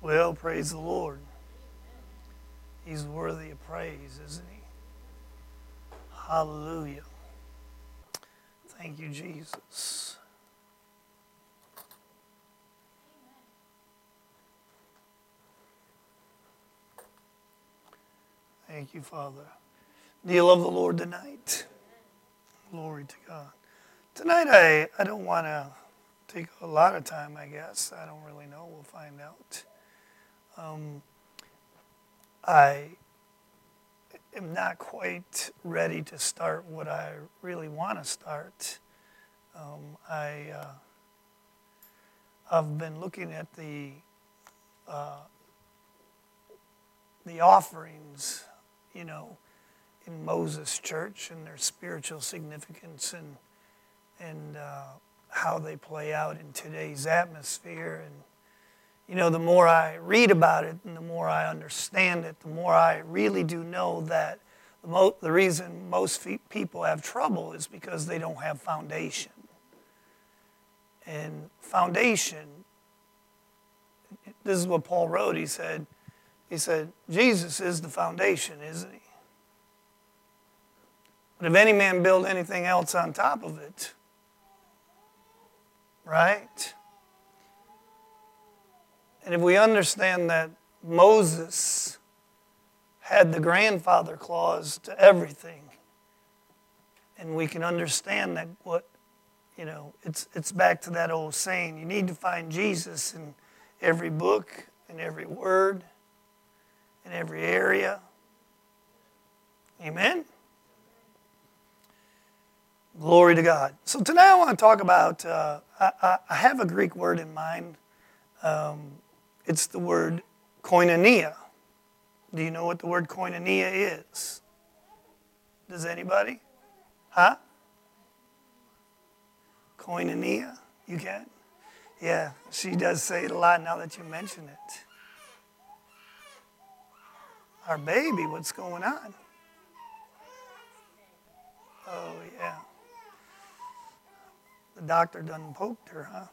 Well, praise the Lord. He's worthy of praise, isn't he? Hallelujah. Thank you, Jesus. Thank you, Father. Do you love the Lord tonight? Glory to God. Tonight, I don't want to take a lot of time, I guess. I don't really know. We'll find out. I am not quite ready to start what I really want to start. I've been looking at the offerings, in Moses Church and their spiritual significance and how they play out in today's atmosphere. And the more I read about it and the more I understand it, the more I really do know that the reason most people have trouble is because they don't have foundation. And foundation, this is what Paul wrote. He said, Jesus is the foundation, isn't he? But if any man build anything else on top of it, right? And if we understand that Moses had the grandfather clause to everything, and we can understand that it's back to that old saying, you need to find Jesus in every book, in every word, in every area. Amen? Glory to God. So tonight I want to talk about, I have a Greek word in mind. It's the word koinonia. Do you know what the word koinonia is? Does anybody? Huh? Koinonia? You can? Yeah, she does say it a lot now that you mention it. Our baby, what's going on? Oh, yeah. The doctor done poked her, huh?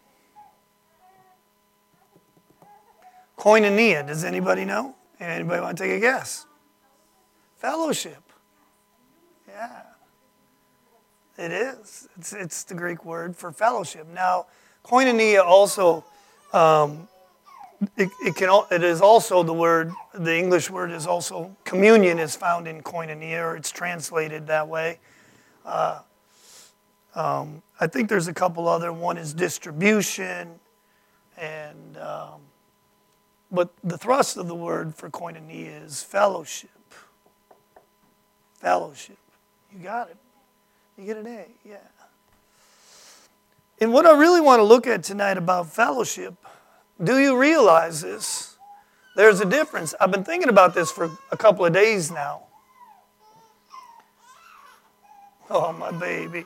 Koinonia, does anybody know? Anybody want to take a guess? Fellowship. Yeah. It is. It's the Greek word for fellowship. Now, koinonia also, it is also the English word is also, communion is found in koinonia, or it's translated that way. I think there's a couple other. One is distribution, and but the thrust of the word for koinonia is fellowship. Fellowship. You got it. You get an A, yeah. And what I really want to look at tonight about fellowship, do you realize this? There's a difference. I've been thinking about this for a couple of days now. Oh, my baby.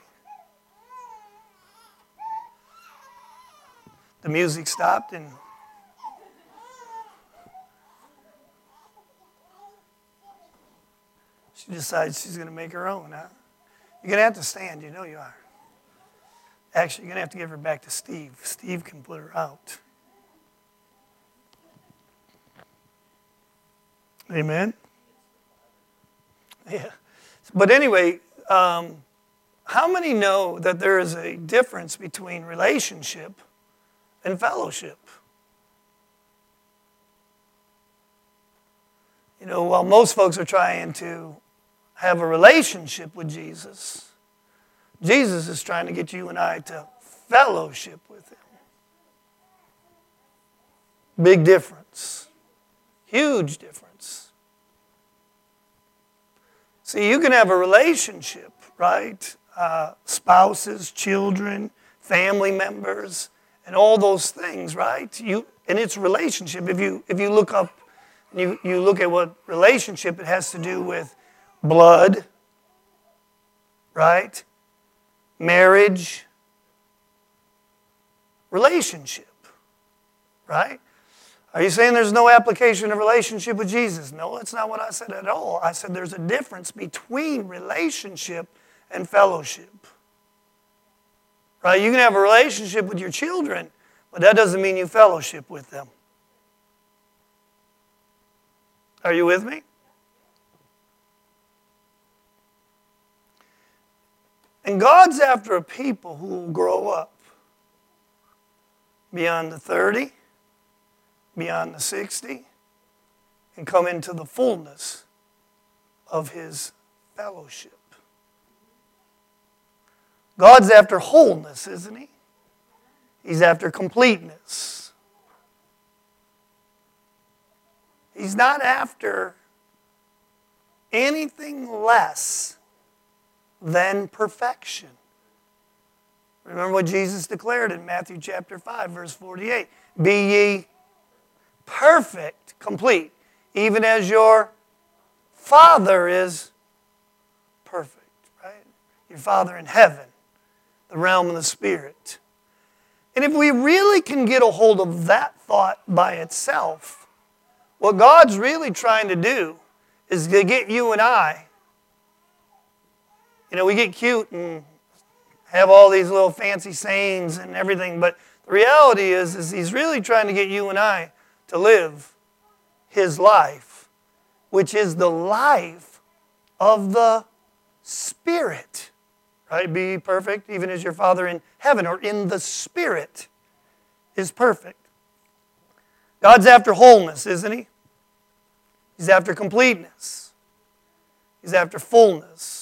The music stopped and she decides she's going to make her own, huh? You're going to have to stand, you know you are. Actually, you're going to have to give her back to Steve. Steve can put her out. Amen? Yeah. But anyway, how many know that there is a difference between relationship and fellowship? While most folks are trying to have a relationship with Jesus, Jesus is trying to get you and I to fellowship with him. Big difference. Huge difference. See, you can have a relationship, right? Spouses, children, family members, and all those things, right? And it's relationship. If you look up, you look at what relationship, it has to do with blood, right? Marriage, relationship, right? Are you saying there's no application of relationship with Jesus? No, that's not what I said at all. I said there's a difference between relationship and fellowship. Right? You can have a relationship with your children, but that doesn't mean you fellowship with them. Are you with me? And God's after a people who will grow up beyond the 30, beyond the 60, and come into the fullness of His fellowship. God's after wholeness, isn't He? He's after completeness. He's not after anything less than perfection. Remember what Jesus declared in Matthew chapter 5, verse 48. Be ye perfect, complete, even as your Father is perfect, right? Your Father in heaven, the realm of the Spirit. And if we really can get a hold of that thought by itself, what God's really trying to do is to get you and I. We get cute and have all these little fancy sayings and everything, but the reality is He's really trying to get you and I to live His life, which is the life of the Spirit. Right? Be perfect, even as your Father in heaven, or in the Spirit, is perfect. God's after wholeness, isn't He? He's after completeness. He's after fullness.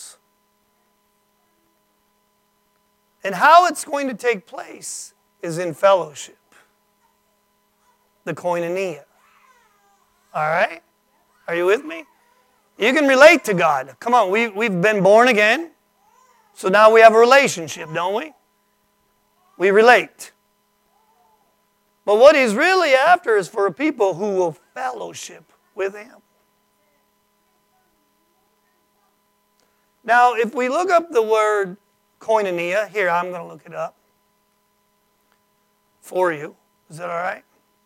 And how it's going to take place is in fellowship. The koinonia. All right? Are you with me? You can relate to God. Come on, we've been born again. So now we have a relationship, don't we? We relate. But what He's really after is for a people who will fellowship with Him. Now, if we look up the word koinonia, here, I'm going to look it up for you. Is that all right?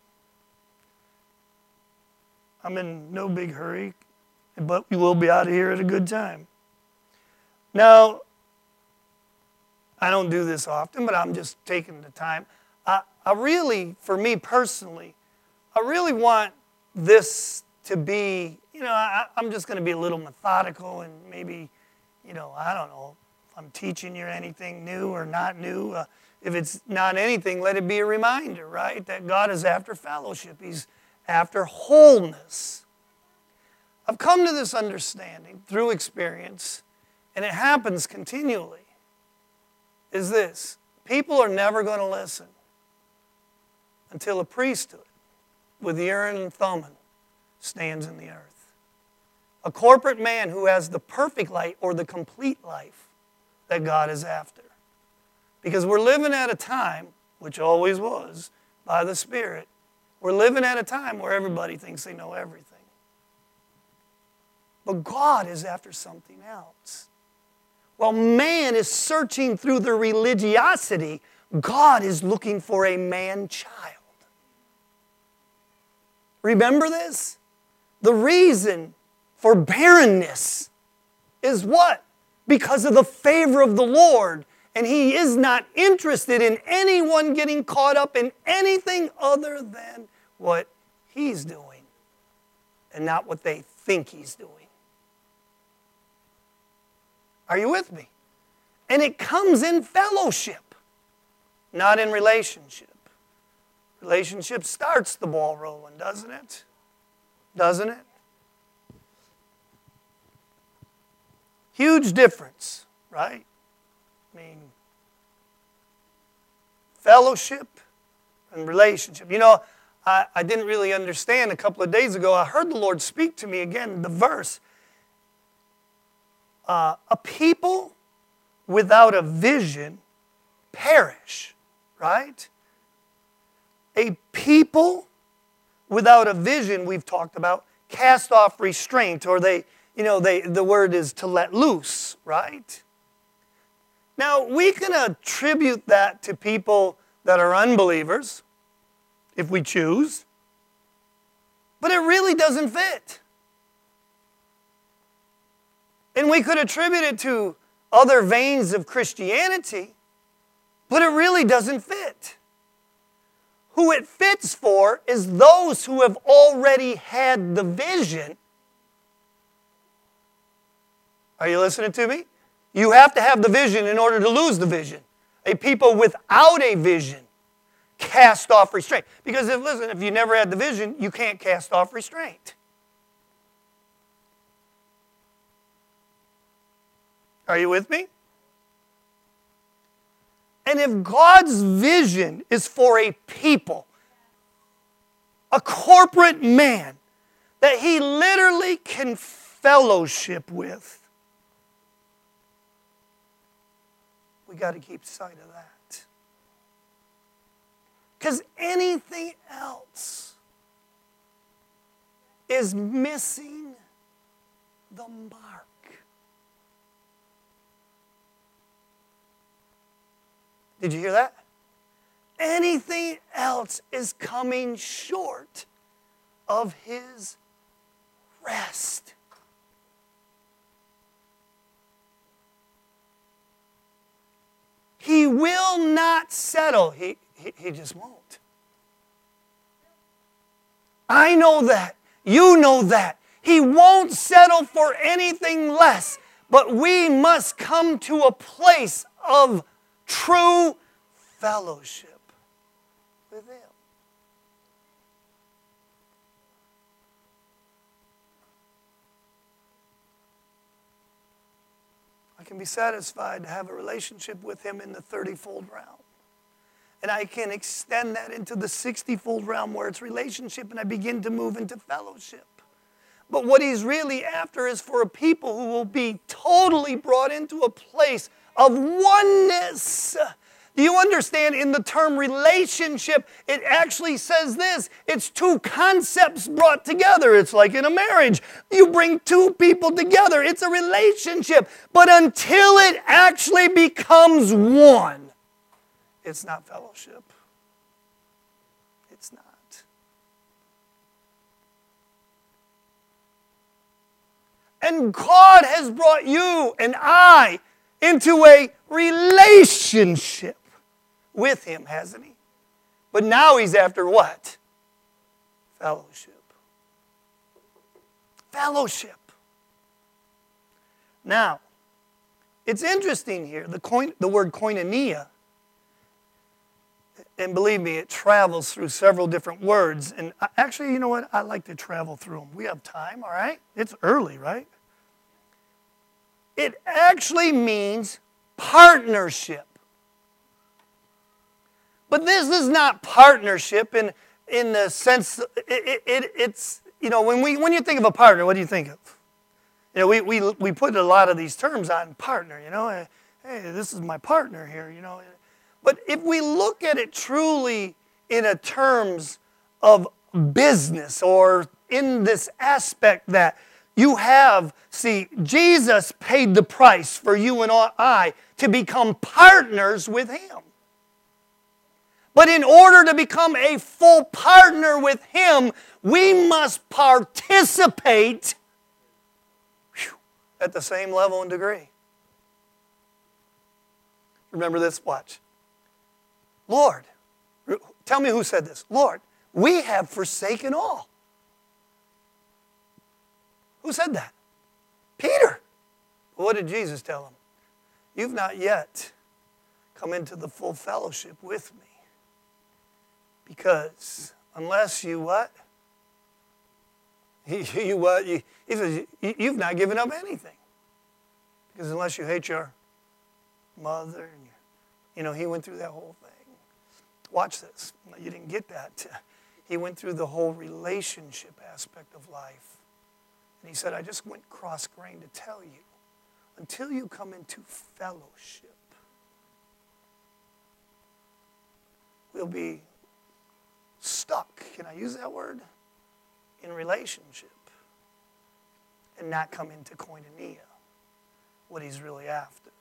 I'm in no big hurry, but we will be out of here at a good time. Now, I don't do this often, but I'm just taking the time. I really, for me personally, I really want this to be, I'm just going to be a little methodical and maybe, I don't know if I'm teaching you anything new or not new. If it's not anything, let it be a reminder, right? That God is after fellowship. He's after wholeness. I've come to this understanding through experience, and it happens continually, is this. People are never going to listen until a priesthood with Urim and Thummim stands in the earth. A corporate man who has the perfect life or the complete life that God is after. Because we're living at a time, which always was, by the Spirit, we're living at a time where everybody thinks they know everything. But God is after something else. While man is searching through the religiosity, God is looking for a man-child. Remember this? The reason for barrenness is what? Because of the favor of the Lord. And He is not interested in anyone getting caught up in anything other than what He's doing and not what they think He's doing. Are you with me? And it comes in fellowship, not in relationship. Relationship starts the ball rolling, doesn't it? Doesn't it? Huge difference, right? I mean, fellowship and relationship. I didn't really understand a couple of days ago. I heard the Lord speak to me again, the verse. A people without a vision perish, right? A people without a vision, we've talked about, cast off restraint, or the word is to let loose, right? Now, we can attribute that to people that are unbelievers, if we choose, but it really doesn't fit. And we could attribute it to other veins of Christianity, but it really doesn't fit. Who it fits for is those who have already had the vision Are you listening to me? You have to have the vision in order to lose the vision. A people without a vision cast off restraint. Because if you never had the vision, you can't cast off restraint. Are you with me? And if God's vision is for a people, a corporate man that He literally can fellowship with, we got to keep sight of that. Because anything else is missing the mark. Did you hear that? Anything else is coming short of His rest. He will not settle. He just won't. I know that. You know that. He won't settle for anything less. But we must come to a place of true fellowship with Him. I can be satisfied to have a relationship with Him in the 30-fold realm. And I can extend that into the 60-fold realm where it's relationship and I begin to move into fellowship. But what He's really after is for a people who will be totally brought into a place of oneness. Do you understand? In the term relationship, it actually says this. It's two concepts brought together. It's like in a marriage. You bring two people together. It's a relationship. But until it actually becomes one, it's not fellowship. It's not. And God has brought you and I into a relationship with Him, hasn't He? But now He's after what? Fellowship. Fellowship. Now, it's interesting here, the word koinonia, and believe me, it travels through several different words. And actually, you know what? I like to travel through them. We have time, all right? It's early, right? It actually means partnership. But this is not partnership in the sense, it's, you know, when you think of a partner, what do you think of? You know, we put a lot of these terms on partner, you know. Hey, this is my partner here, you know. But if we look at it truly in a terms of business or in this aspect that you have, see, Jesus paid the price for you and I to become partners with Him. But in order to become a full partner with Him, we must participate at the same level and degree. Remember this, watch. Lord, tell me who said this. Lord, we have forsaken all. Who said that? Peter. What did Jesus tell him? You've not yet come into the full fellowship with me. Because unless you what? You what? He says, you've not given up anything. Because unless you hate your mother, and you know, He went through that whole thing. Watch this. You didn't get that. He went through the whole relationship aspect of life. And He said, I just went cross-grained to tell you, until you come into fellowship, we'll be stuck, can I use that word? In relationship and not come into koinonia, what He's really after.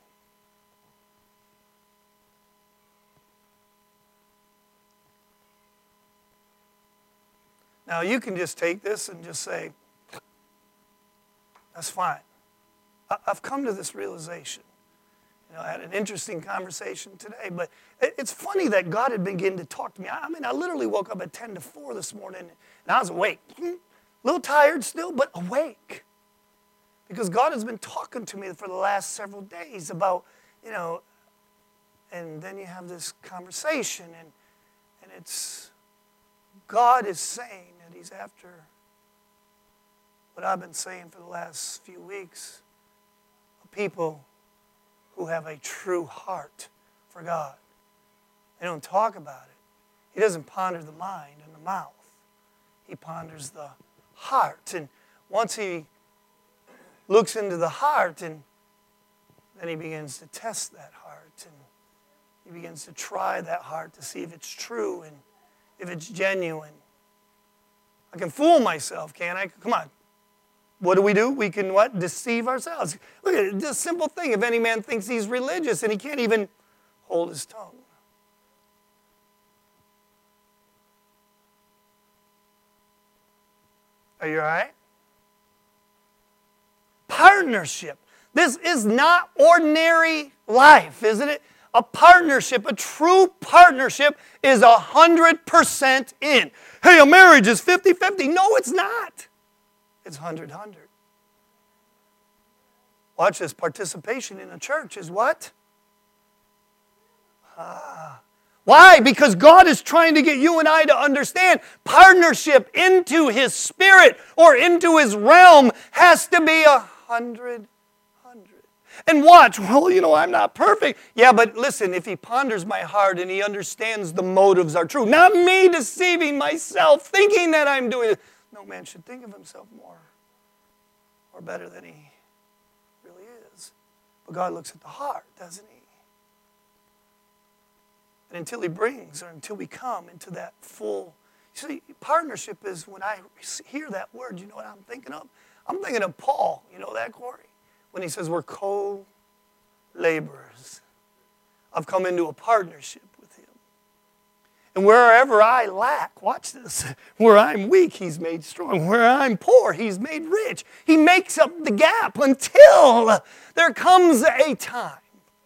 Now you can just take this and just say, that's fine. I've come to this realization. You know, I had an interesting conversation today, but it's funny that God had begun to talk to me. I mean, I literally woke up at 10 to 4 this morning, and I was awake. A little tired still, but awake. Because God has been talking to me for the last several days about, and then you have this conversation, and it's, God is saying that He's after what I've been saying for the last few weeks, people who have a true heart for God. They don't talk about it. He doesn't ponder the mind and the mouth. He ponders the heart. And once He looks into the heart, and then He begins to test that heart. And He begins to try that heart to see if it's true and if it's genuine. I can fool myself, can't I? Come on. What do? We can what? Deceive ourselves. Look at it, this simple thing. If any man thinks he's religious and he can't even hold his tongue. Are you all right? Partnership. This is not ordinary life, isn't it? A partnership, a true partnership is 100% in. Hey, a marriage is 50-50. No, it's not. It's 100-100. Watch this. Participation in a church is what? Why? Because God is trying to get you and I to understand partnership into His Spirit or into His realm has to be 100-100. And watch, well, I'm not perfect. Yeah, but listen, if He ponders my heart and He understands the motives are true, not me deceiving myself, thinking that I'm doing it. No man should think of himself more or better than he really is. But God looks at the heart, doesn't He? And until He brings, or until we come into that full... See, partnership is, when I hear that word, you know what I'm thinking of? I'm thinking of Paul. You know that, Corey? When he says we're co-laborers. I've come into a partnership with Him. And wherever I lack, watch this, where I'm weak, He's made strong. Where I'm poor, He's made rich. He makes up the gap until there comes a time.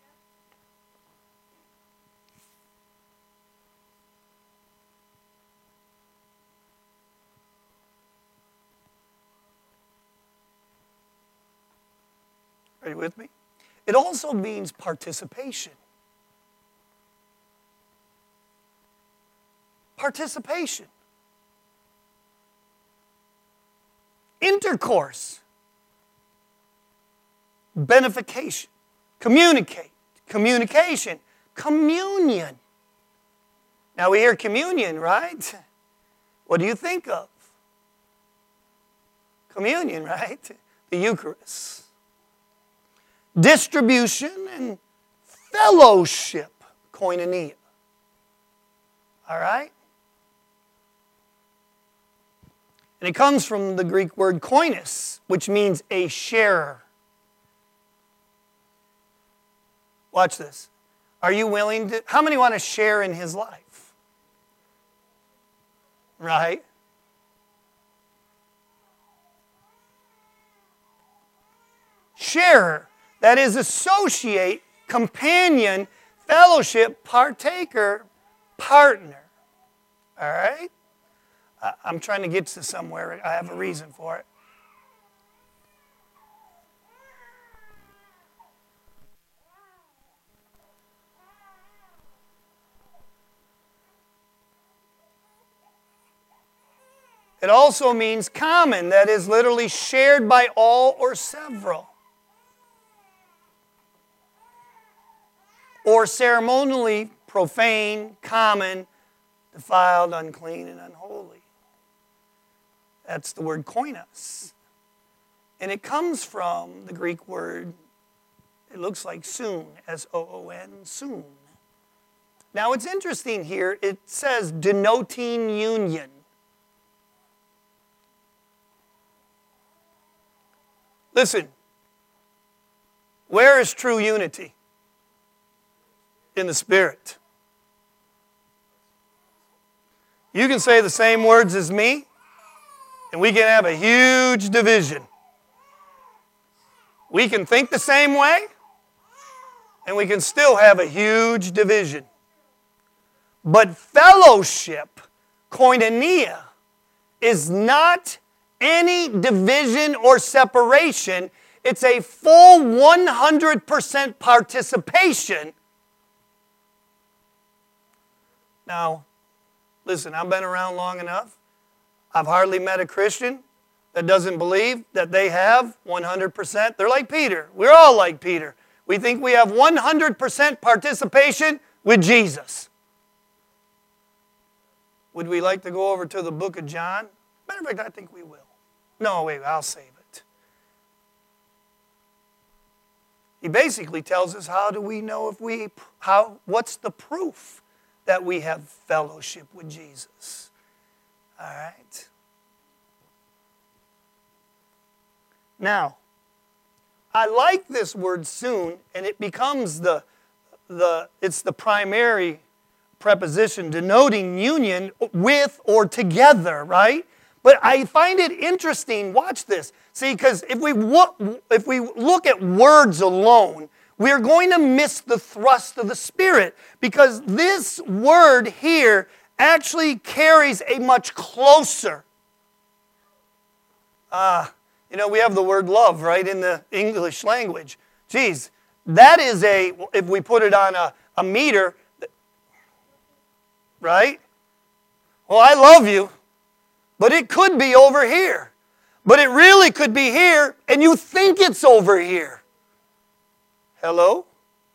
Are you with me? It also means participation. Participation. Intercourse. Benefication. Communicate. Communication. Communion. Now we hear communion, right? What do you think of? Communion, right? The Eucharist. Distribution and fellowship. Koinonia. All right? And it comes from the Greek word koinos, which means a sharer. Watch this. Are you willing to... How many want to share in His life? Right? Sharer. That is associate, companion, fellowship, partaker, partner. All right? I'm trying to get to somewhere. I have a reason for it. It also means common, that is literally shared by all or several. Or ceremonially profane, common, defiled, unclean, and unholy. That's the word koinos. And it comes from the Greek word, it looks like soon, S-O-O-N, soon. Now it's interesting here, it says denoting union. Listen, where is true unity? In the Spirit. You can say the same words as me, and we can have a huge division. We can think the same way, and we can still have a huge division. But fellowship, koinonia, is not any division or separation. It's a full 100% participation. Now, listen, I've been around long enough. I've hardly met a Christian that doesn't believe that they have 100%. They're like Peter. We're all like Peter. We think we have 100% participation with Jesus. Would we like to go over to the book of John? Matter of fact, I think we will. No, wait, I'll save it. He basically tells us how do we know what's the proof that we have fellowship with Jesus. All right. Now, I like this word soon, and it becomes it's the primary preposition denoting union with or together, right? But I find it interesting, watch this. See, because if we look at words alone, we're going to miss the thrust of the Spirit, because this word here actually carries a much closer. We have the word love, right, in the English language. Geez, that is if we put it on a meter, right? Well, I love you, but it could be over here. But it really could be here, and you think it's over here. Hello?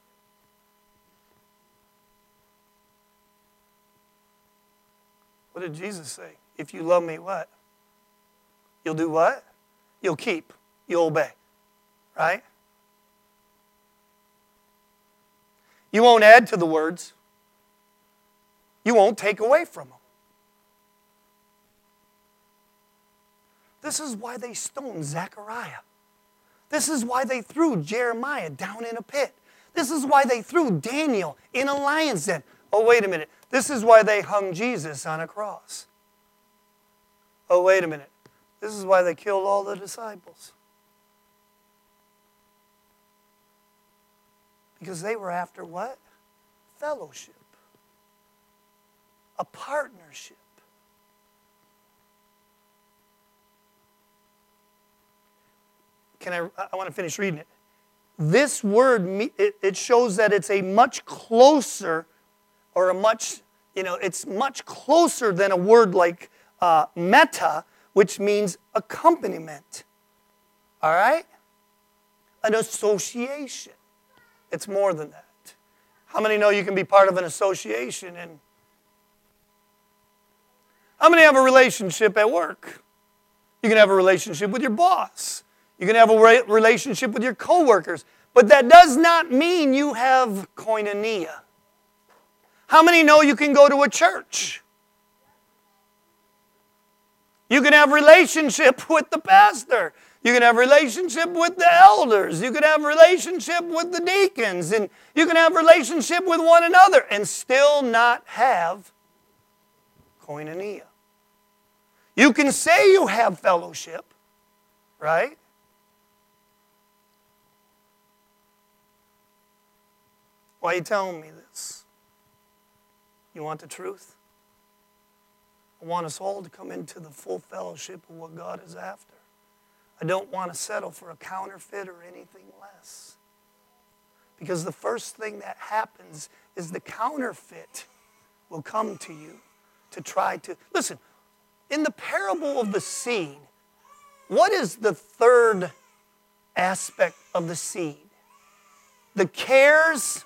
What did Jesus say? If you love me, what? You'll do what? You'll keep. You'll obey. Right? You won't add to the words. You won't take away from them. This is why they stoned Zechariah. This is why they threw Jeremiah down in a pit. This is why they threw Daniel in a lion's den. Oh, wait a minute. This is why they hung Jesus on a cross. Oh, wait a minute. This is why they killed all the disciples. Because they were after what? Fellowship. A partnership. I want to finish reading it. This word, it shows that it's a much closer, or it's much closer than a word like meta, which means accompaniment. All right? An association. It's more than that. How many know you can be part of an association? And how many have a relationship at work? You can have a relationship with your boss. You can have a relationship with your coworkers. But that does not mean you have koinonia. How many know you can go to a church? You can have relationship with the pastor. You can have relationship with the elders. You can have relationship with the deacons. And you can have relationship with one another and still not have koinonia. You can say you have fellowship, right? Why are you telling me this? You want the truth? I want us all to come into the full fellowship of what God is after. I don't want to settle for a counterfeit or anything less. Because the first thing that happens is the counterfeit will come to you to try to... Listen, in the parable of the seed, what is the third aspect of the seed? The cares...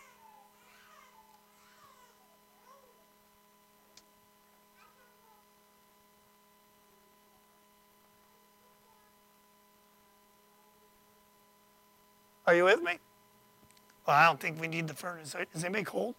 Are you with me? Well, I don't think we need the furnace. Is anybody cold?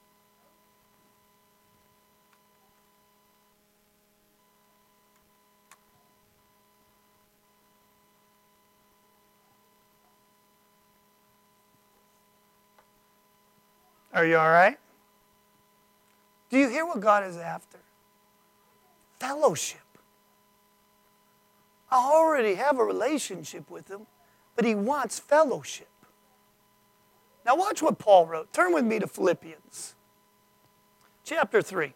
Are you all right? Do you hear what God is after? Fellowship. I already have a relationship with Him, but He wants fellowship. Now watch what Paul wrote. Turn with me to Philippians chapter 3.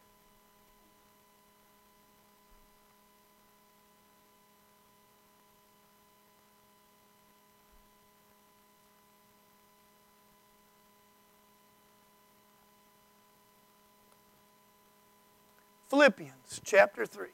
Philippians chapter 3.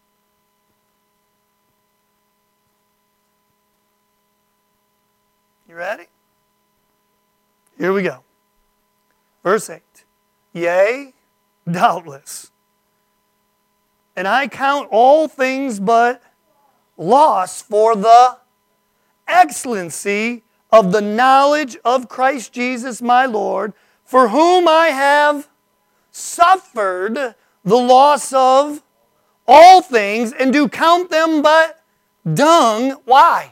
You ready? Here we go. Verse 8. Yea, doubtless. And I count all things but loss for the excellency of the knowledge of Christ Jesus my Lord, for whom I have suffered the loss of all things, and do count them but dung. Why?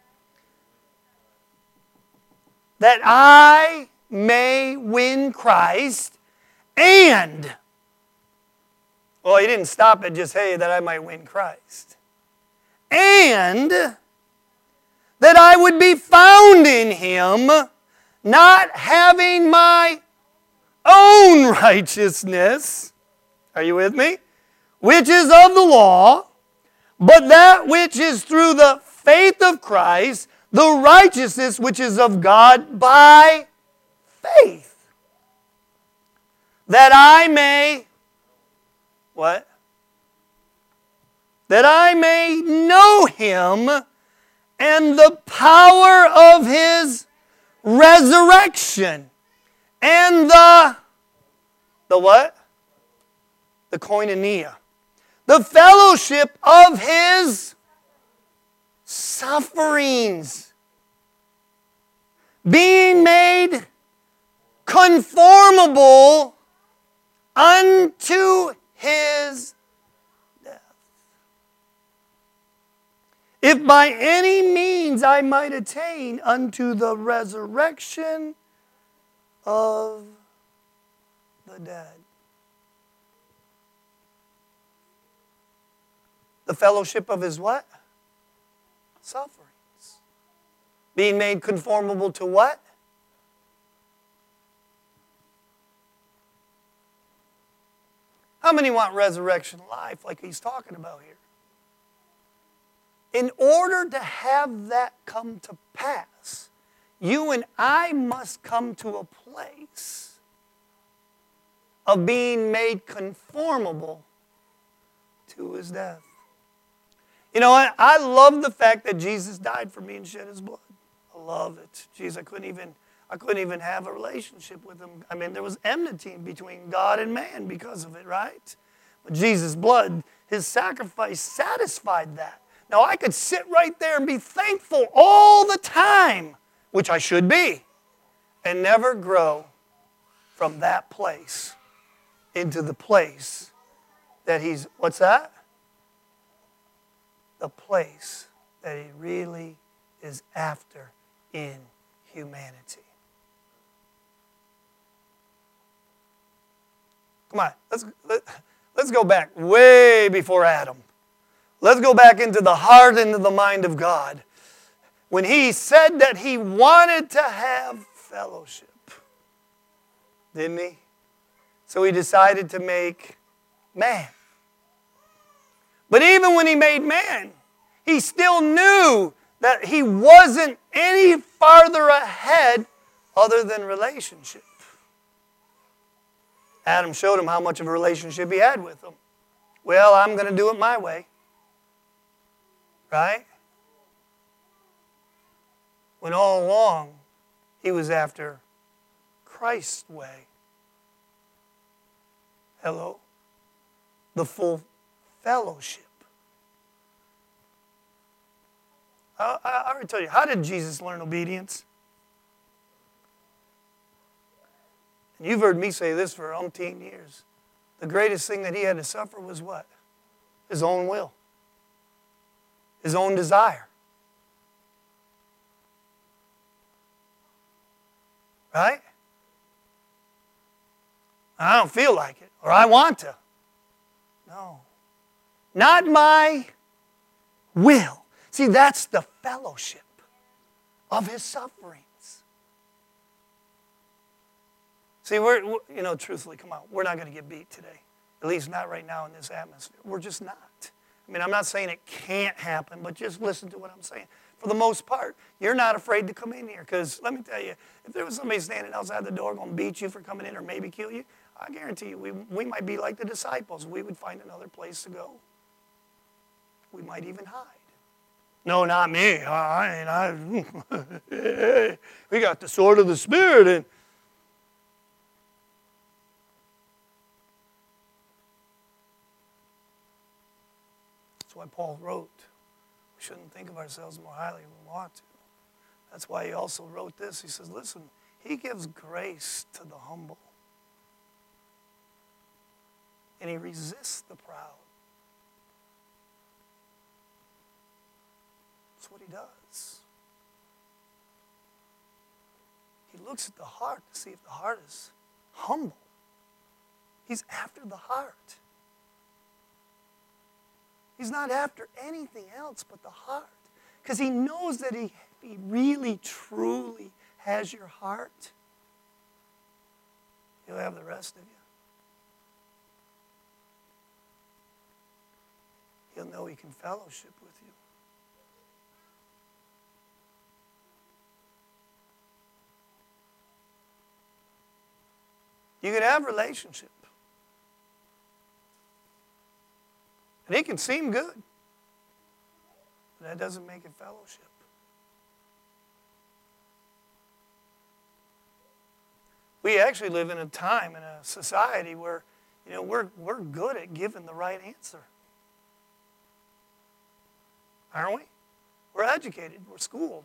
That I may win Christ and, well, he didn't stop at just, hey, that I might win Christ. And that I would be found in Him, not having my own righteousness, are you with me? Which is of the law, but that which is through the faith of Christ, the righteousness which is of God by faith. That I may, what? That I may know Him and the power of His resurrection and the what? The koinonia. The fellowship of His sufferings. Being made conformable unto His death. If by any means I might attain unto the resurrection of the dead. The fellowship of His what? Sufferings. Being made conformable to what? How many want resurrection life like he's talking about here? In order to have that come to pass, you and I must come to a place of being made conformable to His death. You know what? I love the fact that Jesus died for me and shed His blood. I love it. Jeez, I couldn't even have a relationship with Him. I mean, there was enmity between God and man because of it, right? But Jesus' blood, His sacrifice satisfied that. Now, I could sit right there and be thankful all the time, which I should be, and never grow from that place into the place that He's, what's that? The place that He really is after in humanity. Come on, let's go back way before Adam. Let's go back into the heart and into the mind of God. When He said that He wanted to have fellowship, didn't He? So He decided to make man. But even when He made man, He still knew that He wasn't any farther ahead other than relationship. Adam showed him how much of a relationship he had with Him. Well, I'm going to do it my way. Right? When all along, he was after Christ's way. Hello? The full fellowship. I already told you, how did Jesus learn obedience? And you've heard me say this for umpteen years. The greatest thing that He had to suffer was what? His own will. His own desire. Right? I don't feel like it, or I want to. No. Not my will. See, that's the fellowship of His sufferings. See, truthfully, come on, we're not going to get beat today. At least not right now in this atmosphere. We're just not. I mean, I'm not saying it can't happen, but just listen to what I'm saying. For the most part, you're not afraid to come in here. Because let me tell you, if there was somebody standing outside the door going to beat you for coming in or maybe kill you, I guarantee you, we might be like the disciples. We would find another place to go. We might even hide. No, not me. We got the sword of the Spirit. And that's why Paul wrote, we shouldn't think of ourselves more highly than we want to. That's why he also wrote this. He says, listen, he gives grace to the humble. And he resists the proud. That's what he does. He looks at the heart to see if the heart is humble. He's after the heart. He's not after anything else but the heart. Because he knows that he really, truly has your heart, he'll have the rest of you. He'll know he can fellowship with you. You can have relationship. And it can seem good. But that doesn't make it fellowship. We actually live in a time, in a society where, we're good at giving the right answer. Aren't we? We're educated. We're schooled.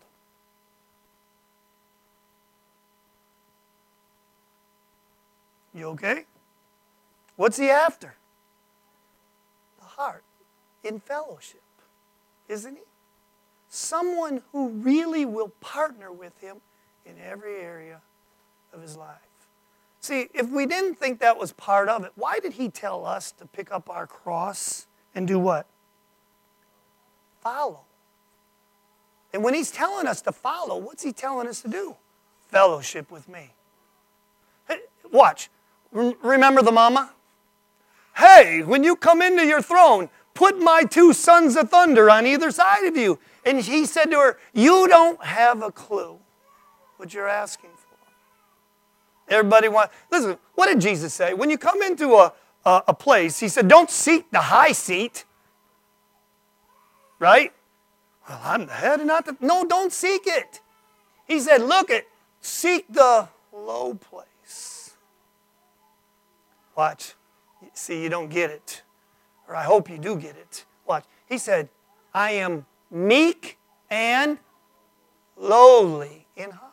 You okay? What's he after? The heart in fellowship, isn't he? Someone who really will partner with him in every area of his life. See, if we didn't think that was part of it, why did he tell us to pick up our cross and do what? Follow. And when he's telling us to follow, what's he telling us to do? Fellowship with me. Hey, watch. Remember the mama? Hey, when you come into your throne, put my 2 sons of thunder on either side of you. And he said to her, you don't have a clue what you're asking for. Everybody listen, what did Jesus say? When you come into a place, he said, don't seek the high seat. Right? Well, I'm the head and not the... No, don't seek it. He said, seek the low place. Watch. See, you don't get it. Or I hope you do get it. Watch. He said, I am meek and lowly in heart.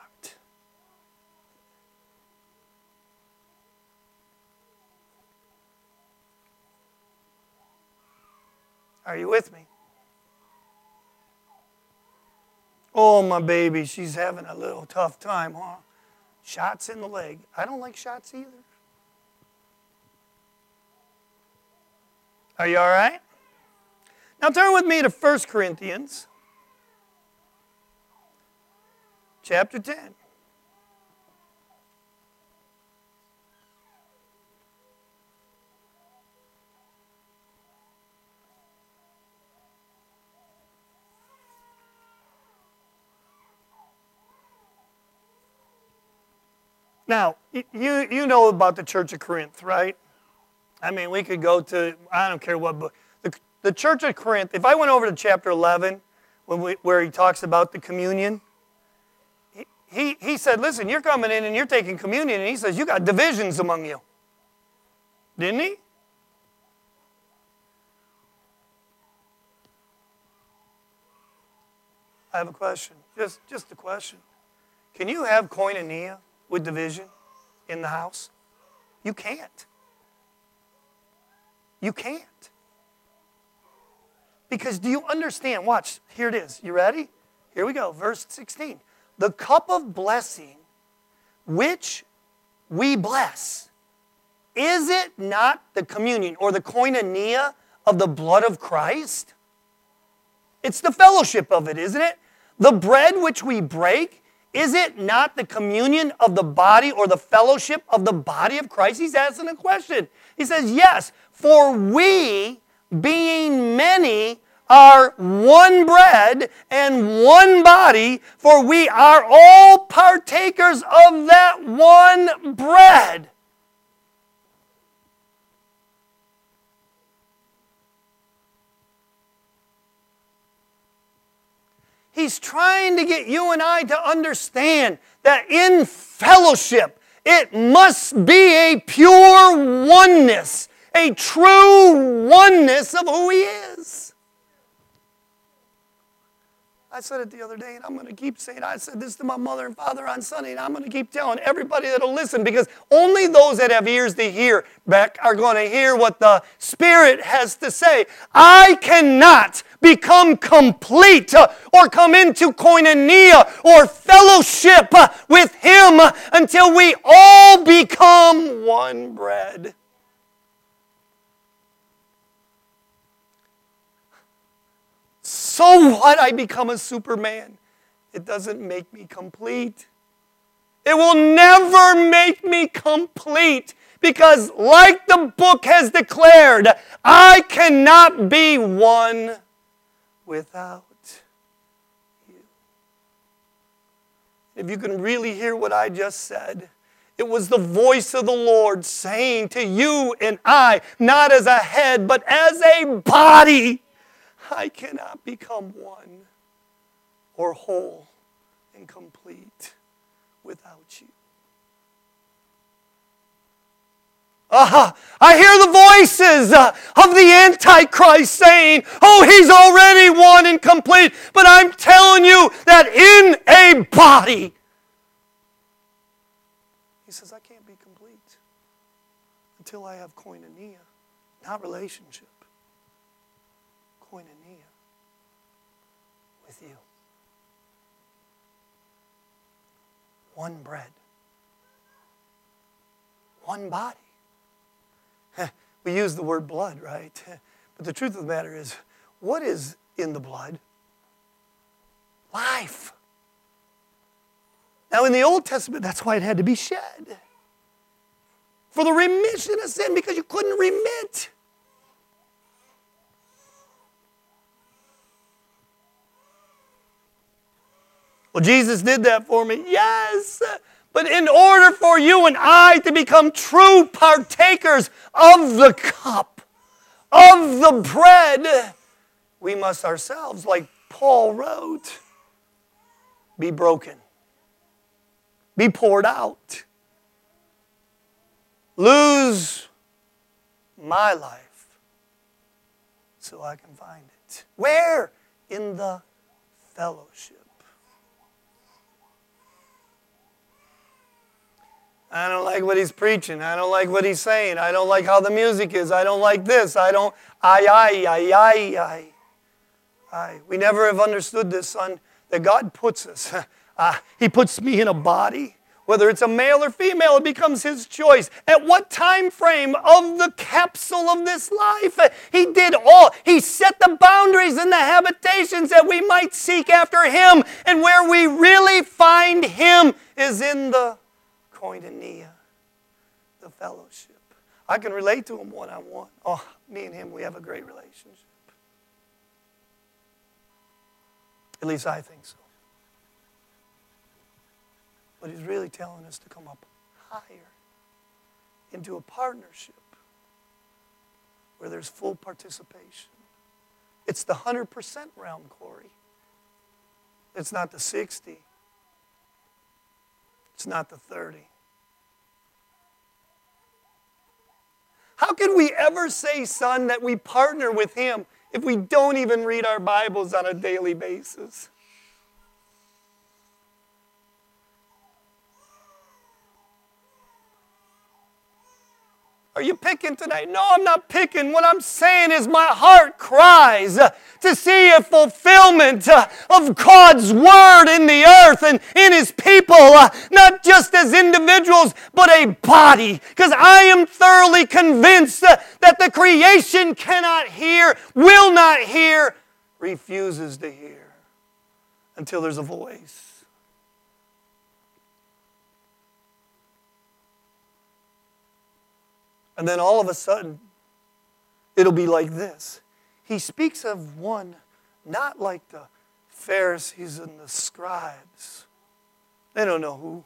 Are you with me? Oh, my baby, she's having a little tough time, huh? Shots in the leg. I don't like shots either. Are you all right? Now turn with me to 1 Corinthians chapter 10. Now, you know about the Church of Corinth, right? I mean, we could go to, I don't care what book. The Church of Corinth, if I went over to chapter 11, where he talks about the communion, he said, listen, you're coming in and you're taking communion, and he says, you got divisions among you. Didn't he? I have a question, just a question. Can you have koinonia with division in the house? You can't. You can't. Because do you understand? Watch, here it is. You ready? Here we go, verse 16. The cup of blessing which we bless, is it not the communion or the koinonia of the blood of Christ? It's the fellowship of it, isn't it? The bread which we break, is it not the communion of the body or the fellowship of the body of Christ? He's asking a question. He says, yes, for we, being many, are one bread and one body, for we are all partakers of that one bread. He's trying to get you and I to understand that in fellowship, it must be a pure oneness, a true oneness of who He is. I said it the other day, and I'm going to keep saying it. I said this to my mother and father on Sunday, and I'm going to keep telling everybody that'll listen, because only those that have ears to hear, Beck, are going to hear what the Spirit has to say. I cannot become complete or come into koinonia or fellowship with Him until we all become one bread. So what? I become a Superman. It doesn't make me complete. It will never make me complete, because like the book has declared, I cannot be one without you. If you can really hear what I just said, it was the voice of the Lord saying to you and I, not as a head, but as a body, I cannot become one or whole and complete without you. I hear the voices of the Antichrist saying, oh, he's already one and complete. But I'm telling you that in a body, he says, I can't be complete until I have koinonia, not relationship. Koinonia with you. One bread. One body. We use the word blood, right? But the truth of the matter is, what is in the blood? Life. Now in the Old Testament, that's why it had to be shed. For the remission of sin, because you couldn't remit. Well, Jesus did that for me. Yes. But in order for you and I to become true partakers of the cup, of the bread, we must ourselves, like Paul wrote, be broken, be poured out, lose my life so I can find it. Where? In the fellowship. I don't like what he's preaching. I don't like what he's saying. I don't like how the music is. I don't like this. We never have understood this, son, that God puts us. He puts me in a body. Whether it's a male or female, it becomes His choice. At what time frame of the capsule of this life? He did all. He set the boundaries and the habitations that we might seek after Him. And where we really find Him is in the koinonia, the fellowship. I can relate to Him one-on-one. Oh, me and Him, we have a great relationship. At least I think so. But He's really telling us to come up higher into a partnership where there's full participation. It's the 100% realm, Corey. It's not the 60. It's not the 30. How can we ever say, son, that we partner with Him if we don't even read our Bibles on a daily basis? Are you picking tonight? No, I'm not picking. What I'm saying is my heart cries to see a fulfillment of God's Word in the earth and in His people, not just as individuals, but a body. Because I am thoroughly convinced that the creation cannot hear, will not hear, refuses to hear until there's a voice. And then all of a sudden, it'll be like this. He speaks of one not like the Pharisees and the scribes. They don't know who.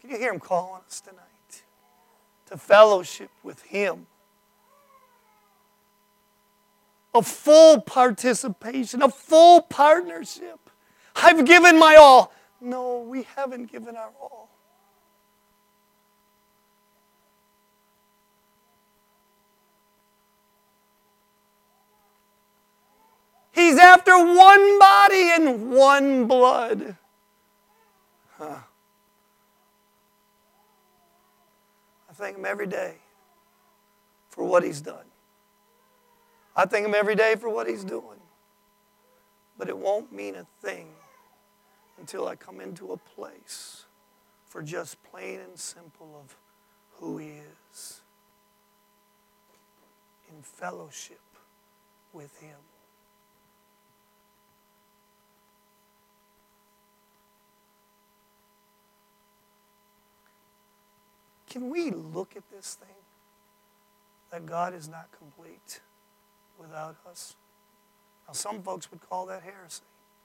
Can you hear him calling us tonight? To fellowship with him. A full participation, a full partnership. I've given my all. No, we haven't given our all. He's after one body and one blood. I thank him every day for what he's done. I thank him every day for what he's doing. But it won't mean a thing until I come into a place for just plain and simple of who he is. In fellowship with him. Can we look at this thing? That God is not complete without us. Now, some folks would call that heresy.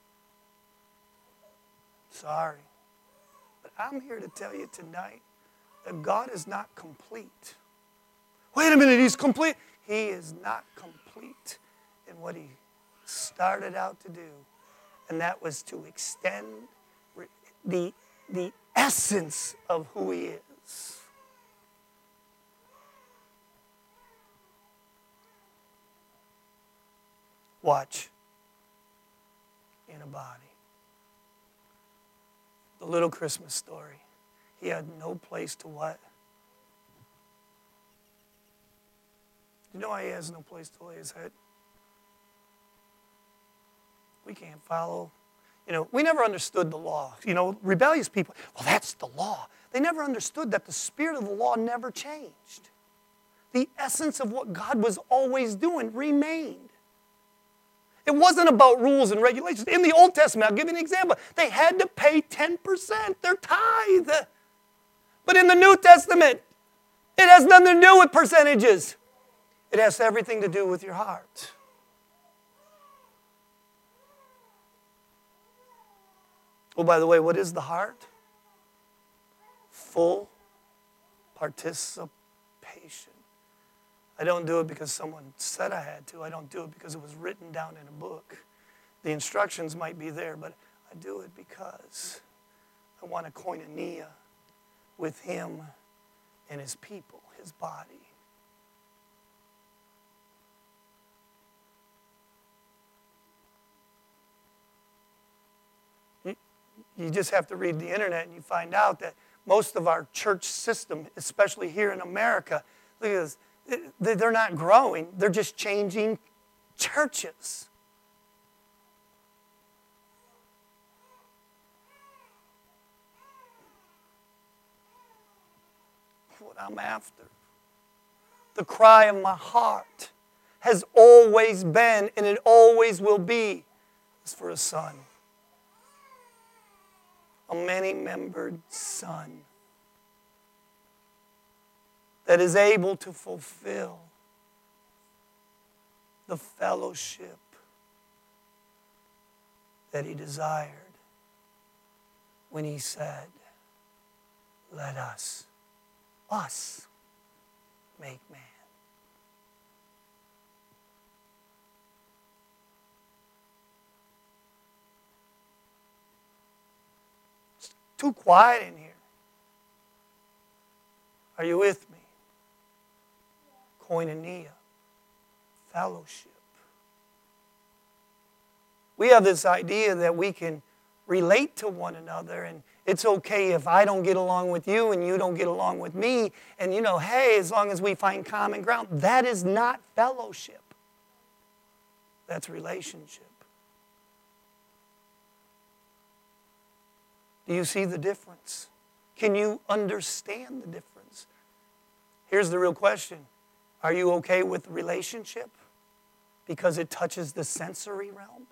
Sorry. But I'm here to tell you tonight that God is not complete. Wait a minute, he's complete. He is not complete in what he started out to do. And that was to extend the essence of who he is. Watch. In a body. The little Christmas story. He had no place to what? You know why he has no place to lay his head? We can't follow. We never understood the law. Rebellious people, well, that's the law. They never understood that the spirit of the law never changed. The essence of what God was always doing remained. It wasn't about rules and regulations. In the Old Testament, I'll give you an example. They had to pay 10%, their tithe. But in the New Testament, it has nothing to do with percentages. It has everything to do with your heart. Oh, by the way, what is the heart? Full participation. I don't do it because someone said I had to. I don't do it because it was written down in a book. The instructions might be there, but I do it because I want a koinonia with him and his people, his body. You just have to read the internet and you find out that most of our church system, especially here in America, look at this. They're not growing. They're just changing churches. What I'm after. The cry of my heart has always been, and it always will be, is for a son. A many-membered son. That is able to fulfill the fellowship that he desired when he said, let us make man. It's too quiet in here. Are you with me? Koinonia, fellowship. We have this idea that we can relate to one another, and it's okay if I don't get along with you and you don't get along with me, and hey, as long as we find common ground. That is not fellowship. That's relationship. Do you see the difference? Can you understand the difference? Here's the real question. Are you okay with relationship because it touches the sensory realm?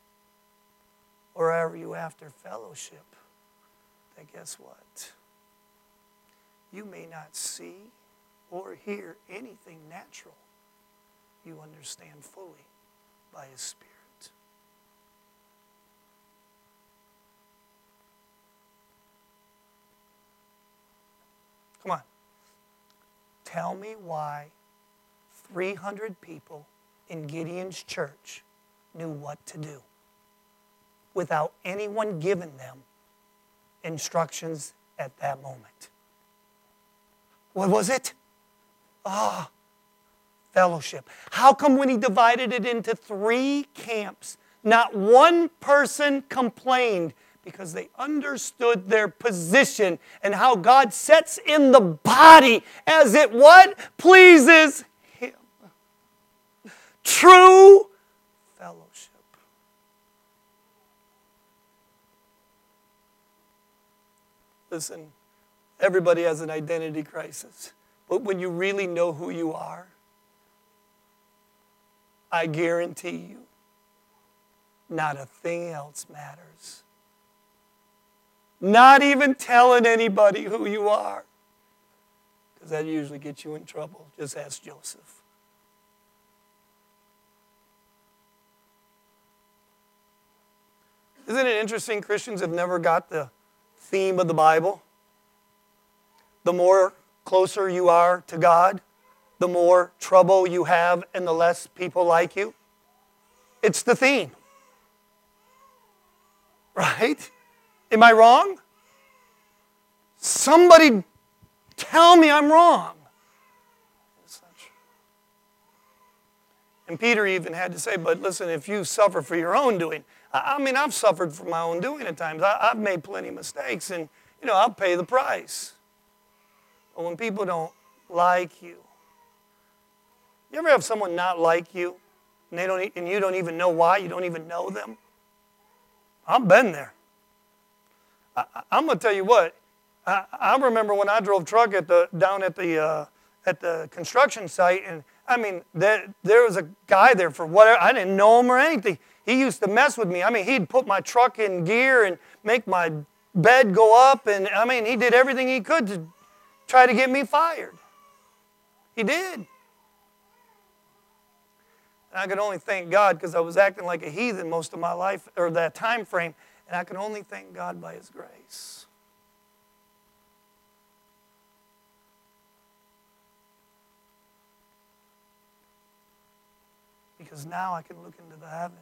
Or are you after fellowship? That guess what? You may not see or hear anything natural. You understand fully by his Spirit. Come on. Tell me why 300 people in Gideon's church knew what to do without anyone giving them instructions at that moment. What was it? Fellowship. How come when he divided it into 3 camps, not one person complained? Because they understood their position and how God sets in the body as it what? Pleases Him. True fellowship. Listen, everybody has an identity crisis. But when you really know who you are, I guarantee you, not a thing else matters. Not even telling anybody who you are. Because that usually gets you in trouble. Just ask Joseph. Isn't it interesting Christians have never got the theme of the Bible? The more closer you are to God, the more trouble you have and the less people like you. It's the theme. Right? Am I wrong? Somebody tell me I'm wrong. And Peter even had to say, but listen, if you suffer for your own doing, I mean, I've suffered for my own doing at times. I've made plenty of mistakes, and, I'll pay the price. But when people don't like you, you ever have someone not like you, and you don't even know why, you don't even know them? I've been there. I'm going to tell you what. I remember when I drove truck down at the construction site, and I mean, there was a guy there for whatever. I didn't know him or anything. He used to mess with me. I mean, he'd put my truck in gear and make my bed go up, and I mean, he did everything he could to try to get me fired. He did. And I could only thank God because I was acting like a heathen most of my life, or that time frame, and I can only thank God by His grace. Because now I can look into the heavens.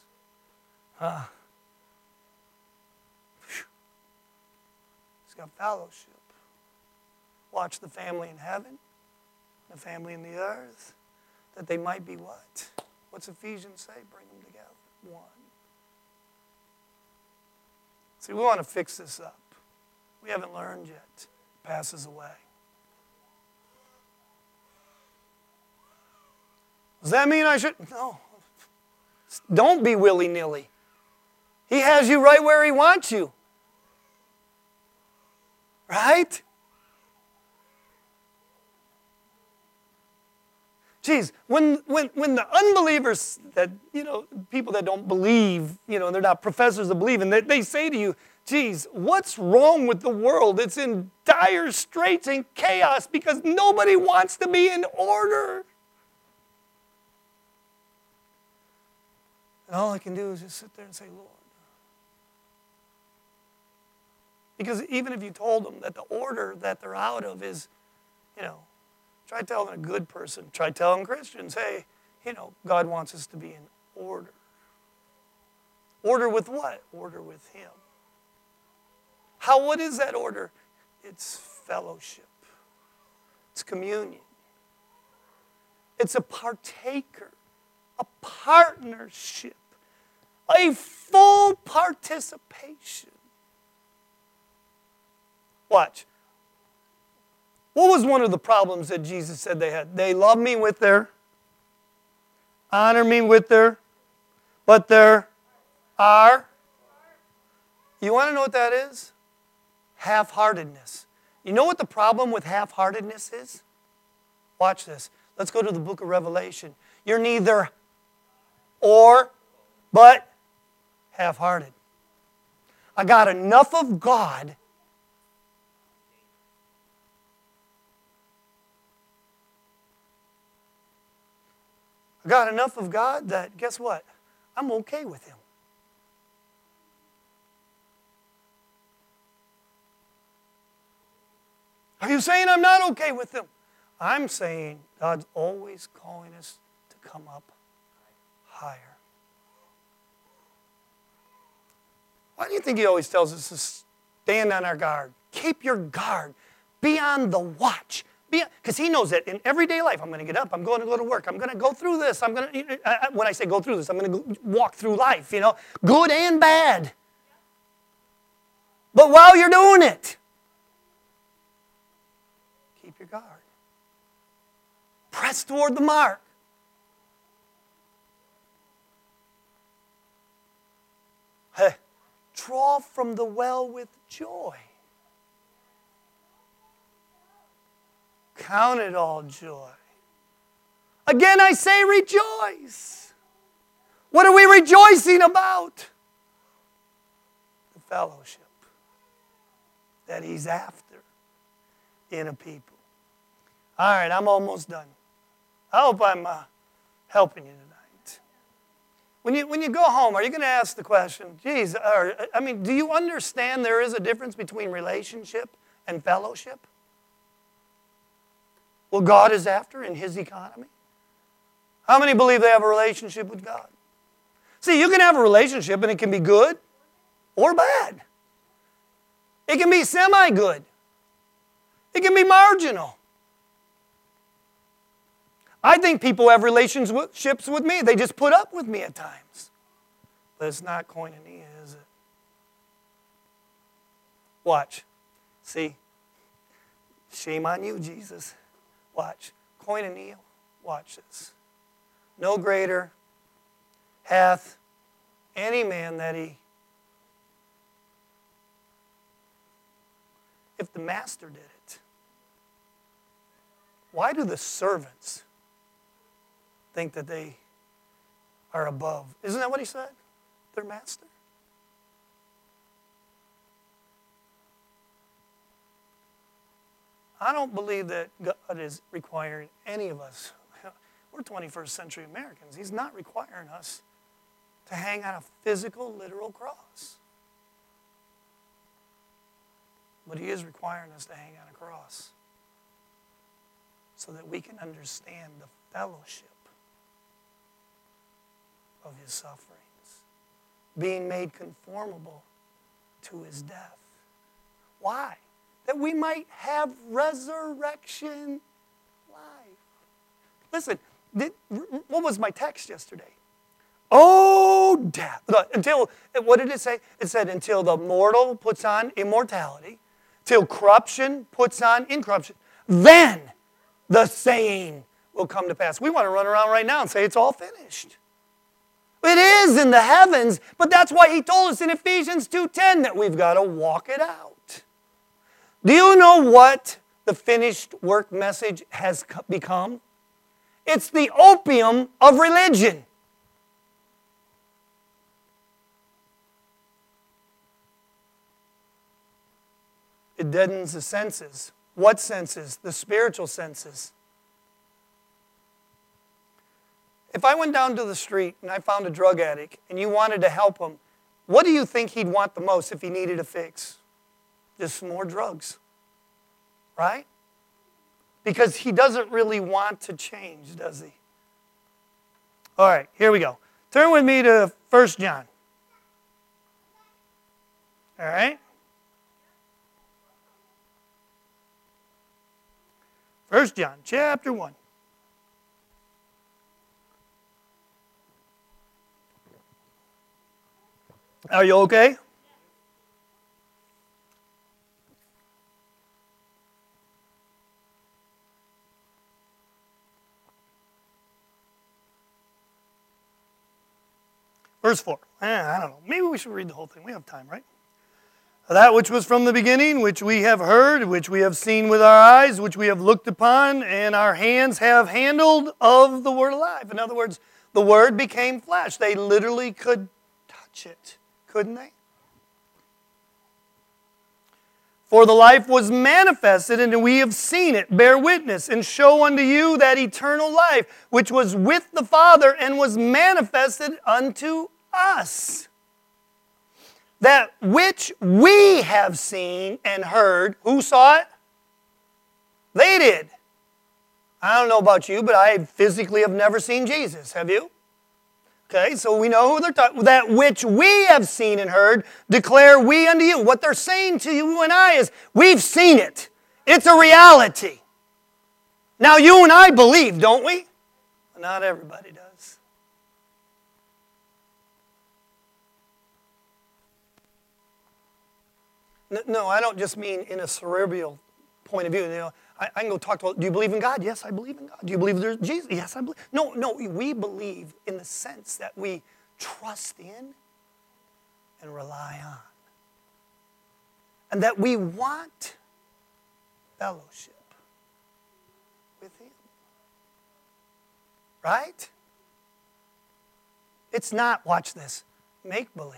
He's got fellowship. Watch the family in heaven, the family in the earth, that they might be what? What's Ephesians say? Bring them together. One. See, we want to fix this up. We haven't learned yet. It passes away. Does that mean I should? No. Don't be willy-nilly. He has you right where He wants you. Right? Geez, when the unbelievers that, people that don't believe, they're not professors of believing, they say to you, geez, what's wrong with the world? It's in dire straits and chaos because nobody wants to be in order. And all I can do is just sit there and say, Lord. Because even if you told them that the order that they're out of is, try telling a good person, try telling Christians, hey, God wants us to be in order. Order with what? Order with Him. What is that order? It's fellowship. It's communion. It's a partaker, a partnership, a full participation. Watch. What was one of the problems that Jesus said they had? They love me with their, honor me with their, but there are. You want to know what that is? Half-heartedness. You know what the problem with half-heartedness is? Watch this. Let's go to the book of Revelation. You're neither or, but half-hearted. I got enough of God. I got enough of God that, guess what? I'm okay with Him. Are you saying I'm not okay with them? I'm saying God's always calling us to come up higher. Why do you think He always tells us to stand on our guard? Keep your guard. Be on the watch. Because He knows that in everyday life, I'm going to get up, I'm going to go to work, I'm going to go through this, when I say go through this, I'm going to walk through life, good and bad. But while you're doing it, keep your guard. Press toward the mark. Hey, draw from the well with joy. Count it all joy. Again, I say rejoice. What are we rejoicing about? The fellowship that He's after in a people. All right, I'm almost done. I hope I'm helping you tonight. When you go home, are you going to ask the question, geez, do you understand there is a difference between relationship and fellowship? What God is after in His economy? How many believe they have a relationship with God? See, you can have a relationship and it can be good or bad. It can be semi-good. It can be marginal. I think people have relationships with me. They just put up with me at times. But it's not koinonia, is it? Watch. See? Shame on you, Jesus. Watch. Koinonia. Watch this. No greater hath any man that he... If the master did it, why do the servants think that they are above? Isn't that what he said? Their master? I don't believe that God is requiring any of us. We're 21st century Americans. He's not requiring us to hang on a physical, literal cross. But He is requiring us to hang on a cross so that we can understand the fellowship of His sufferings, being made conformable to His death. Why? That we might have resurrection life. Listen, what was my text yesterday? Oh, death. What did it say? It said, until the mortal puts on immortality, till corruption puts on incorruption, then the saying will come to pass. We want to run around right now and say it's all finished. It is in the heavens, but that's why He told us in Ephesians 2:10 that we've got to walk it out. Do you know what the finished work message has become? It's the opium of religion. It deadens the senses. What senses? The spiritual senses. If I went down to the street and I found a drug addict and you wanted to help him, what do you think he'd want the most if he needed a fix? Just some more drugs, right? Because he doesn't really want to change, does he? All right, here we go. Turn with me to 1 John. All right? 1 John, chapter 1. Are you okay? Verse 4. I don't know. Maybe we should read the whole thing. We have time, right? That which was from the beginning, which we have heard, which we have seen with our eyes, which we have looked upon, and our hands have handled of the Word of life. In other words, the Word became flesh. They literally could touch it, couldn't they? For the life was manifested, and we have seen it, bear witness, and show unto you that eternal life, which was with the Father and was manifested unto us. That which we have seen and heard, who saw it? They did. I don't know about you, but I physically have never seen Jesus. Have you? Okay, so we know who they're talking. That which we have seen and heard, declare we unto you. What they're saying to you and I is, we've seen it. It's a reality. Now you and I believe, don't we? Not everybody does. No, I don't just mean in a cerebral point of view. You know, I can go talk to, do you believe in God? Yes, I believe in God. Do you believe there's Jesus? Yes, I believe. No, we believe in the sense that we trust in and rely on. And that we want fellowship with Him. Right? It's not, watch this, make-believe.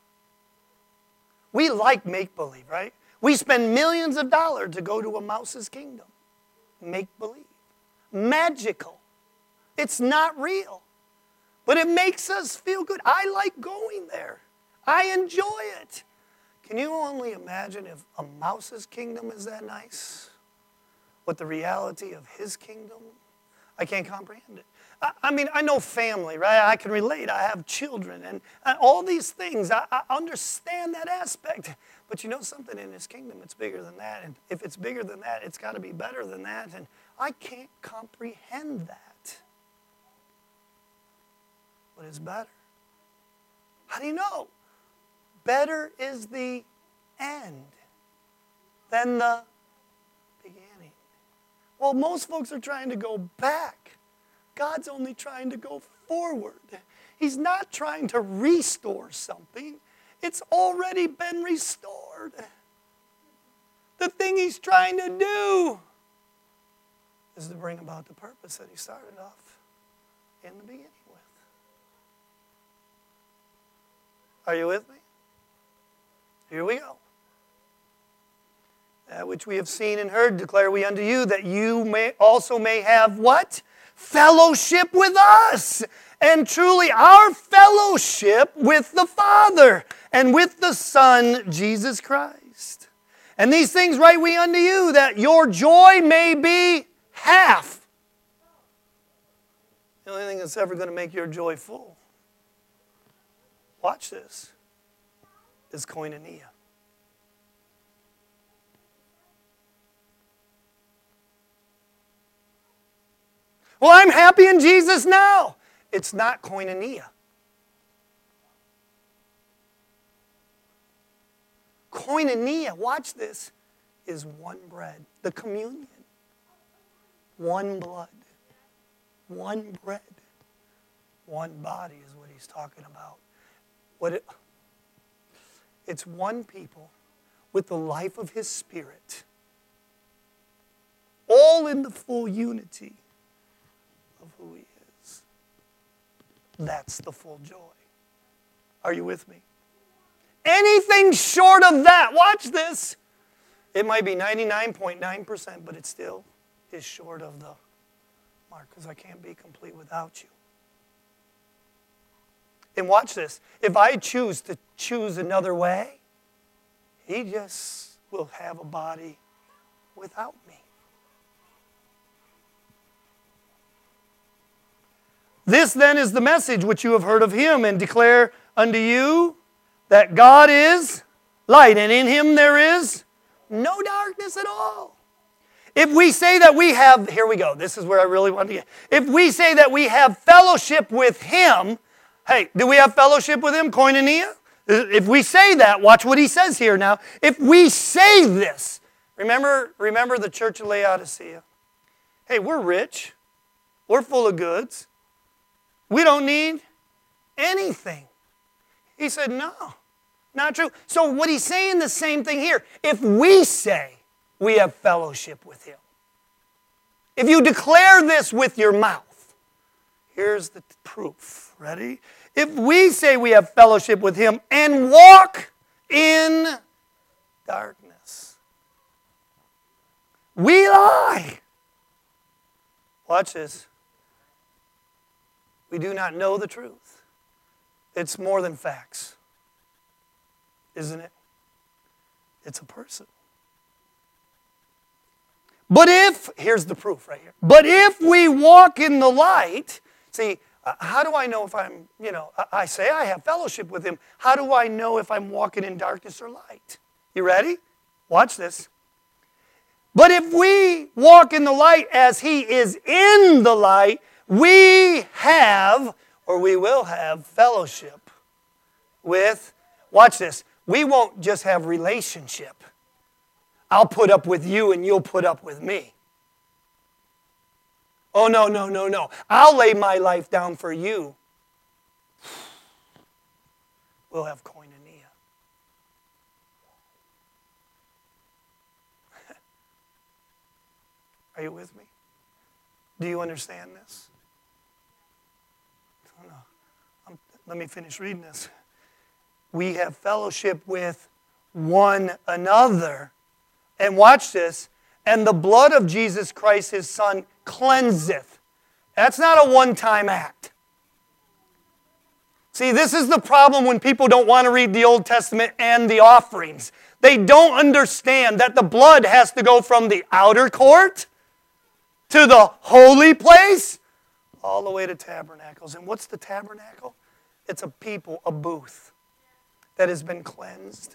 We like make-believe, right? We spend millions of dollars to go to a mouse's kingdom. Make-believe. Magical. It's not real. But it makes us feel good. I like going there. I enjoy it. Can you only imagine if a mouse's kingdom is that nice? What the reality of His kingdom? I can't comprehend it. I mean, I know family, right? I can relate. I have children and all these things. I understand that aspect. But you know something, in His kingdom, it's bigger than that. And if it's bigger than that, it's got to be better than that. And I can't comprehend that. What is better? How do you know? Better is the end than the beginning. Well, most folks are trying to go back. God's only trying to go forward. He's not trying to restore something. It's already been restored. The thing He's trying to do is to bring about the purpose that He started off in the beginning with. Are you with me? Here we go. That which we have seen and heard declare we unto you, that you may also may have what? Fellowship with us. And truly our fellowship with the Father and with the Son, Jesus Christ. And these things write we unto you, that your joy may be half. The only thing that's ever going to make your joy full, watch this, is koinonia. Well, I'm happy in Jesus now. It's not koinonia. Koinonia, watch this, is one bread. The communion. One blood. One bread. One body is what he's talking about. It's one people with the life of His Spirit. All in the full unity of who He is. That's the full joy. Are you with me? Anything short of that, watch this. It might be 99.9%, but it still is short of the mark, because I can't be complete without you. And watch this. If I choose to choose another way, He just will have a body without me. This then is the message which you have heard of Him, and declare unto you that God is light, and in Him there is no darkness at all. If we say that we have, here we go, this is where I really want to get. If we say that we have fellowship with Him, hey, do we have fellowship with Him, koinonia? If we say that, watch what he says here now. If we say this, remember the church of Laodicea. Hey, we're rich. We're full of goods. We don't need anything. He said, no, not true. So what he's saying, the same thing here. If we say we have fellowship with Him, if you declare this with your mouth, here's the proof. Ready? If we say we have fellowship with Him and walk in darkness, we lie. Watch this. We do not know the truth. It's more than facts, isn't it? It's a person. But if, here's the proof right here. But if we walk in the light, see, how do I know if I'm, I say I have fellowship with him. How do I know if I'm walking in darkness or light? You ready? Watch this. But if we walk in the light as he is in the light, we have, or we will have, fellowship with, watch this, we won't just have relationship. I'll put up with you and you'll put up with me. Oh, no, no, no, no. I'll lay my life down for you. We'll have koinonia. Are you with me? Do you understand this? Oh, no. Let me finish reading this. We have fellowship with one another. And watch this. And the blood of Jesus Christ, his Son, cleanseth. That's not a one-time act. See, this is the problem when people don't want to read the Old Testament and the offerings. They don't understand that the blood has to go from the outer court to the holy place, all the way to tabernacles. And what's the tabernacle? It's a people, a booth that has been cleansed.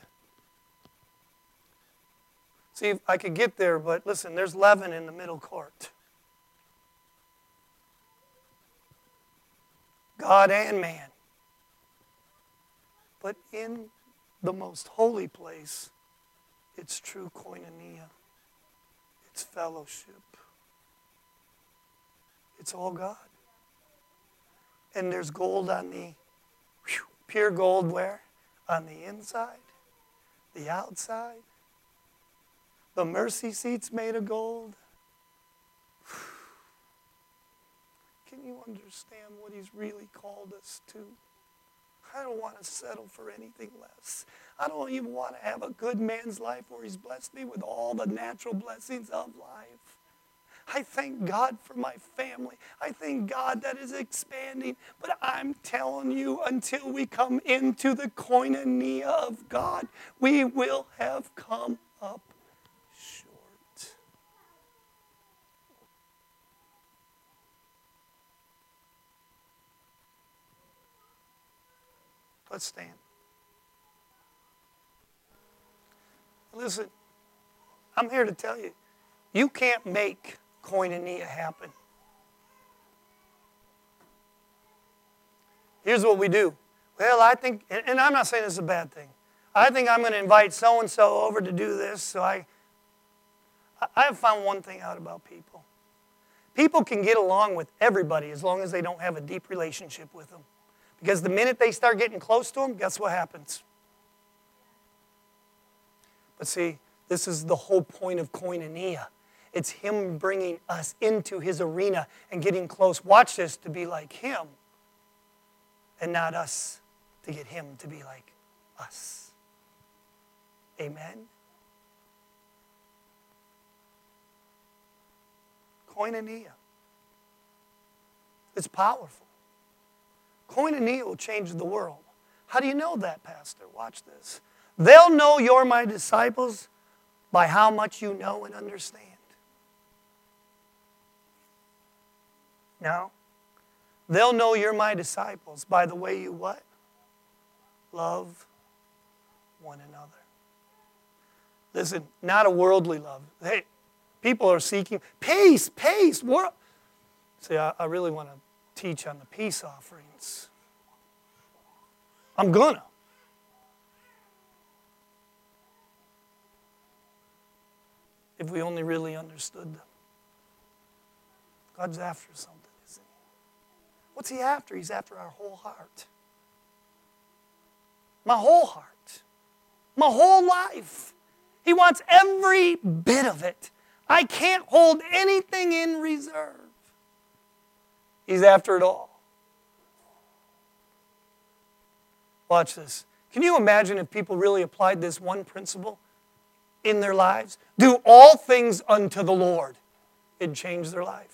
See, I could get there, but listen, there's leaven in the middle court. God and man. But in the most holy place, it's true koinonia. It's fellowship. It's all God. And there's gold on the, pure gold where? On the inside, the outside. The mercy seat's made of gold. Can you understand what he's really called us to? I don't want to settle for anything less. I don't even want to have a good man's life where he's blessed me with all the natural blessings of life. I thank God for my family. I thank God that is expanding. But I'm telling you, until we come into the koinonia of God, we will have come up short. Let's stand. Listen, I'm here to tell you, you can't make koinonia happen. Here's what we do. Well, I think, and I'm not saying this is a bad thing. I think I'm going to invite so-and-so over to do this. So I have found one thing out about people. People can get along with everybody as long as they don't have a deep relationship with them. Because the minute they start getting close to them, guess what happens? But see, this is the whole point of koinonia. It's him bringing us into his arena and getting close. Watch this, to be like him. And not us to get him to be like us. Amen? Koinonia. It's powerful. Koinonia will change the world. How do you know that, Pastor? Watch this. They'll know you're my disciples by how much you know and understand. No. They'll know you're my disciples by the way you what? Love one another. Listen, not a worldly love. Hey, people are seeking peace. World. See, I really want to teach on the peace offerings. I'm gonna. If we only really understood them. God's after something, isn't he? What's he after? He's after our whole heart. My whole heart. My whole life. He wants every bit of it. I can't hold anything in reserve. He's after it all. Watch this. Can you imagine if people really applied this one principle in their lives? Do all things unto the Lord. It'd change their life.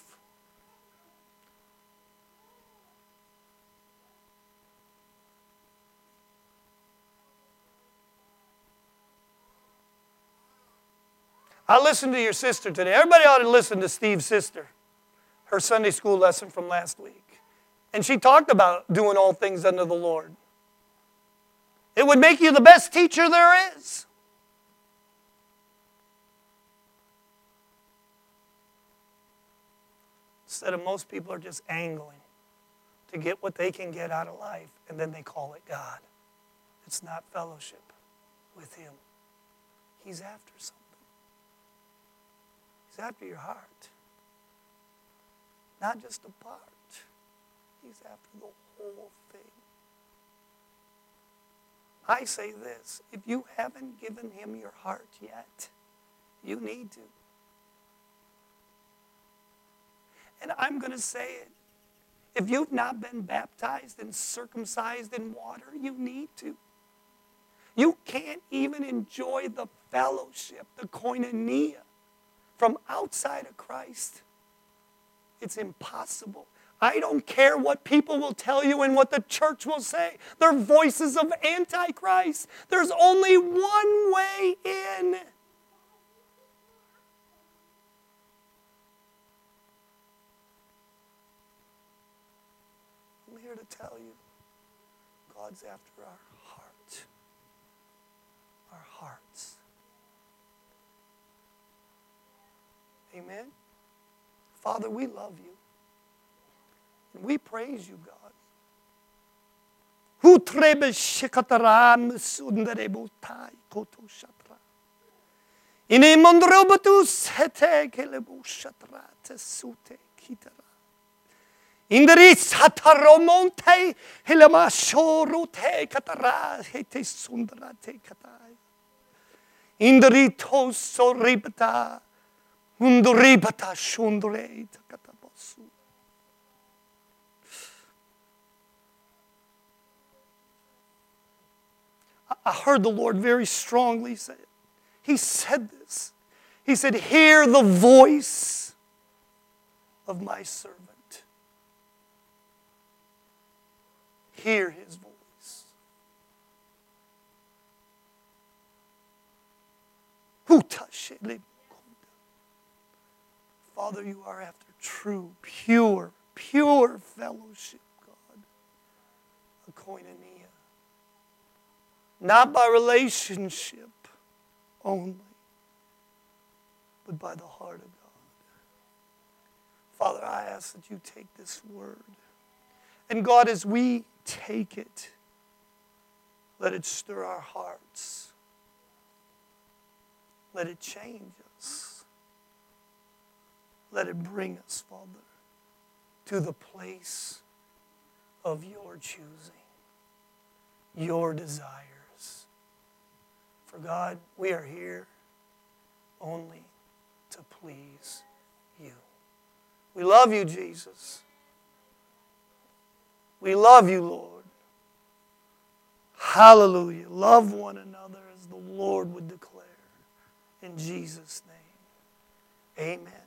I listened to your sister today. Everybody ought to listen to Steve's sister, her Sunday school lesson from last week. And she talked about doing all things unto the Lord. It would make you the best teacher there is. Instead of most people are just angling to get what they can get out of life, and then they call it God. It's not fellowship with Him. He's after something. He's after your heart. Not just a part. He's after the whole thing. I say this, if you haven't given Him your heart yet, you need to. And I'm going to say it. If you've not been baptized and circumcised in water, you need to. You can't even enjoy the fellowship, the koinonia, from outside of Christ. It's impossible. I don't care what people will tell you and what the church will say. They're voices of Antichrist. There's only one way in. I'm here to tell you, God's after our heart. Our hearts. Amen? Father, we love you. And we praise you, God. Indri sataromonte hilamashorote katara hete sundrate katai. Indri toso ribata undribata shundre takatabasu. I heard the Lord very strongly say it. He said this. He said, hear the voice of my servant. Hear his voice. Father, you are after true, pure fellowship, God. A koinonia. Not by relationship only, but by the heart of God. Father, I ask that you take this word. And God, as we take it, let it stir our hearts. Let it change us. Let it bring us, Father, to the place of your choosing, your desires. For God, we are here only to please you. We love you, Jesus. We love you, Lord. Hallelujah. Love one another as the Lord would declare. In Jesus' name, amen.